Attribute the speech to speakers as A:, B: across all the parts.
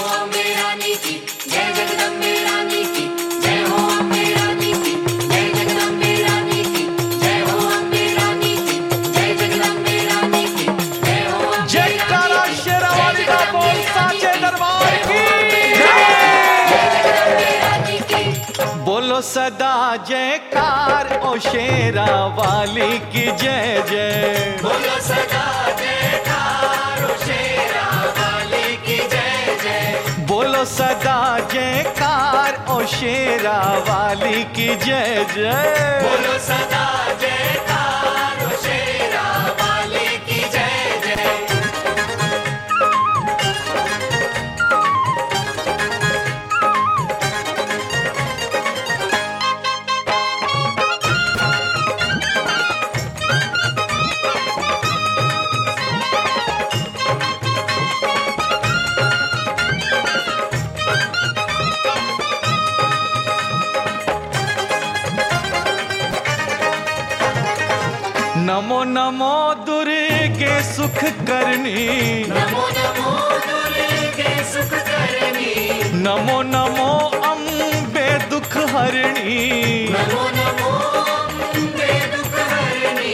A: अम्बे रानी की, जय जगदम्बे रानी की, जय हो अम्बे रानी की, जय जगदम्बे रानी की, जय हो अम्बे रानी की, जय जगदम्बे रानी की, जय हो अम्बे
B: जयकारा शेरावाली का बोल साचे दरबार की बोलो सदा जयकार ओ शेरावाली की जय जय।
A: बोलो सदा जयकार ओ शेरावाली की जय जय।
B: बोलो सदा जयकार ओ शेरावाली की जय जय।
A: बोलो सदा जयकार ओ शेरावाली की जय जय।
B: नमो नमो दुर्गे सुख करनी,
A: नमो नमो दुर्गे सुख करनी,
B: नमो नमो अम्बे दुख हरणी,
A: नमो नमो अम्बे दुख हरणी,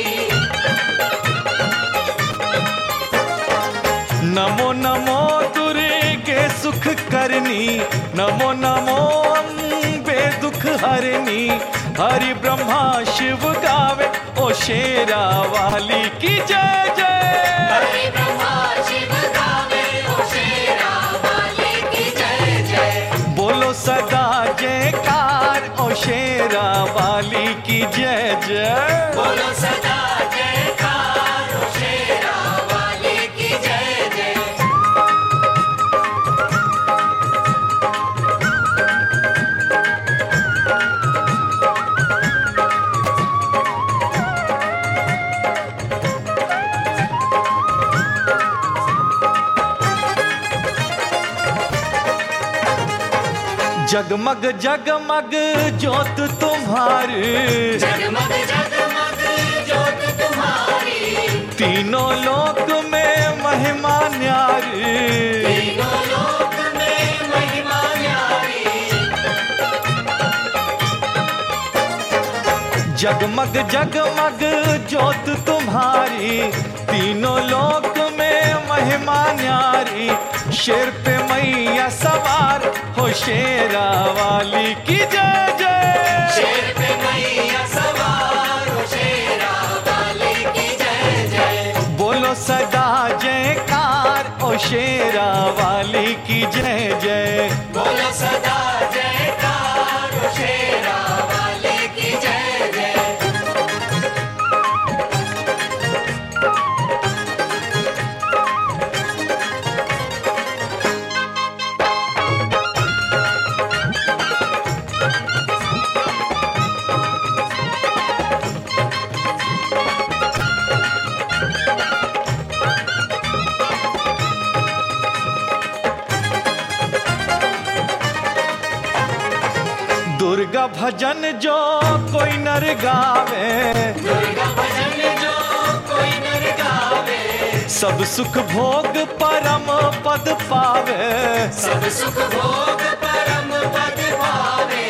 B: नमो नमो दुर्गे सुख करनी, नमो नमो अम्बे दुख हरणी। हरि ब्रह्मा शिव गावे ओ शेरावाली की जय जय।
A: हरि ब्रह्मा शिव गावे ओ शेरावाली की जय जय।
B: बोलो सदा जयकार ओ शेरावाली की जय जय।
A: बोलो सदा जयकार ओ शेरावाली की जय जय।
B: जगमग जगमग ज्योत तुम्हारी,
A: जगमग जगमग ज्योत तुम्हारी,
B: तीनों लोक में महिमा न्यारी।
A: तीनों लोक में महिमा न्यारी।
B: जगमग जगमग ज्योत तुम्हारी, तीनों लोक में महिमा न्यारी। शेर पे मैया सवार हो शेरावाली की जय जय।
A: शेर पे मैया सवार हो शेरावाली की जय जय।
B: बोलो सदा जयकार ओ शेरावाली की जय जय।
A: बोलो सदा जयकार ओ शेरावाली की जय जय।
B: दुर्गा भजन जो कोई नर गावे,
A: दुर्गा भजन जो कोई नर गावे,
B: सब सुख भोग परम पद पावे।
A: सब सुख भोग परम पद पावे।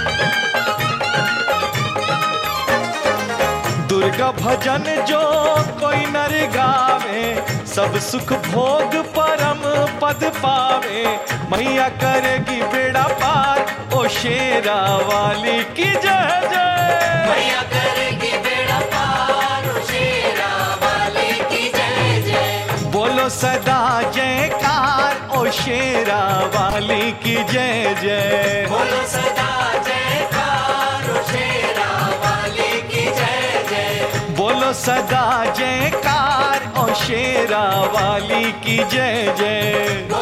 B: दुर्गा भजन जो कोई नर गावे, सब सुख भोग परम पद पावे। मैया करेगी बेड़ा पार ओ शेरावाली की जय जय।
A: मैया करेगी बेड़ा पार ओ शेरावाली की जय जय।
B: बोलो सदा जयकार ओ शेरावाली की जय जय।
A: बोलो सदा जयकार ओ शेरावाली की जय जय।
B: बोलो सदा जयकार ओ शेरावाली की जय जय।